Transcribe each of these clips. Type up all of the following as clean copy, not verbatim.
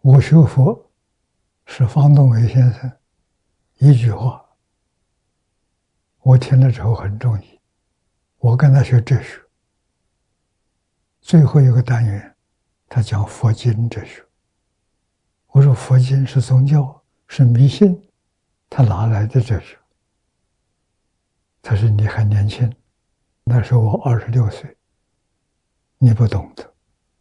我学佛是方东伟先生一句话，我听了之后很中意。我跟他学哲学，最后一个单元他讲佛经哲学。我说佛经是宗教，是迷信，他哪来的哲学？他说你还年轻，那时候我26岁，你不懂得。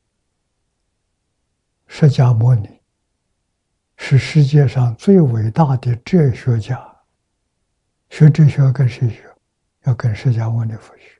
释迦牟尼是世界上最伟大的哲学家，学哲学跟谁学？要跟释迦牟尼佛学。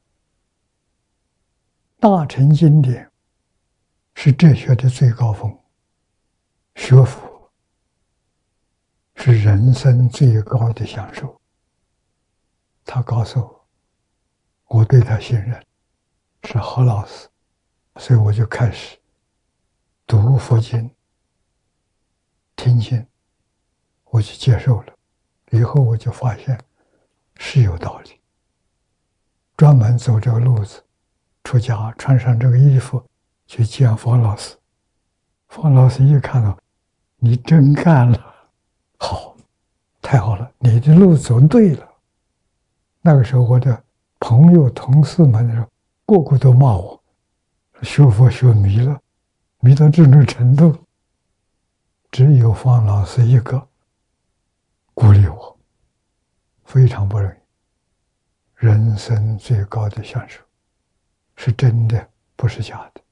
大乘经典是哲学的最高峰，学佛是人生最高的享受。他告诉我，我对他信任，是好老师，所以我就开始读佛经，听经，我就接受了。以后我就发现是有道理，专门走这个路子，出家穿上这个衣服去见方老师。方老师一看到你真干了，好，太好了，你的路走对了。那个时候我的朋友同事们个个都骂我，学佛学迷了，迷到这种程度，只有方老师一个鼓励我，非常不容易。人生最高的享受是真的，不是假的。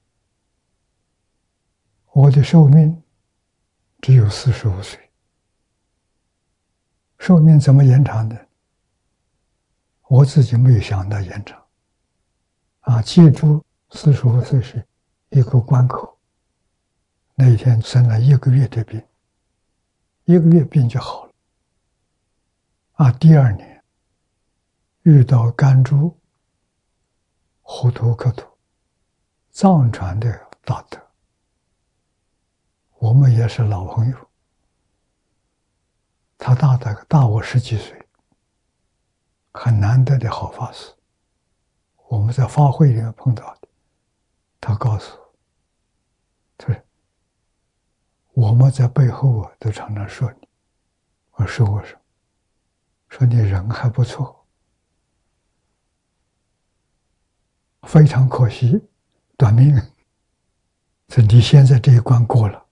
我的寿命只有45岁，寿命怎么延长的？我自己没有想到延长。记住45岁是一个关口，那一天生了1个月的病，1个月病就好了。第2年遇到甘珠胡图克图藏传的大德，我们也是老朋友，他大我10几岁，很难得的好法师，我们在法会里面碰到的。他告诉我，他说我们在背后都常常说你。我说说你人还不错，非常可惜短命，这你现在这一关过了。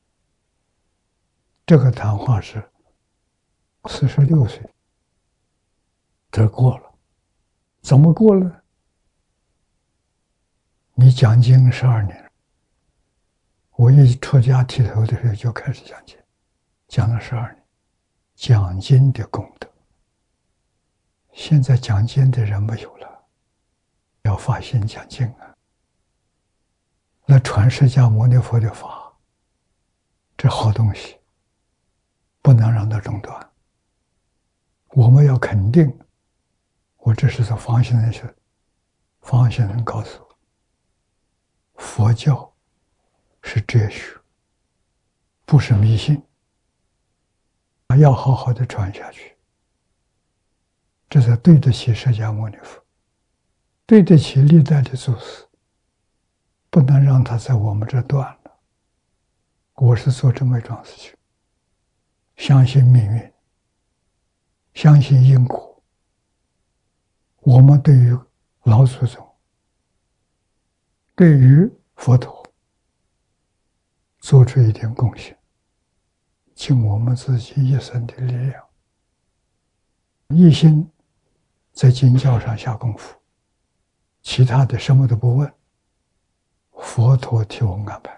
这个谈话是46岁这过了。怎么过了？你讲经12年，我一出家剃头的时候就开始讲经，讲了12年，讲经的功德。现在讲经的人没有了，要发心讲经来传释迦牟尼佛的法，这好东西不能让它中断。我们要肯定，我这是从方先生说，方先生告诉我，佛教是哲学，不是迷信，要好好的传下去，这才对得起释迦牟尼佛，对得起历代的祖师，不能让他在我们这断了。我是做这么一桩事情，相信命运，相信因果。我们对于老祖宗，对于佛陀做出一点贡献，尽我们自己一生的力量，一心在经教上下功夫，其他的什么都不问，佛陀替我们安排。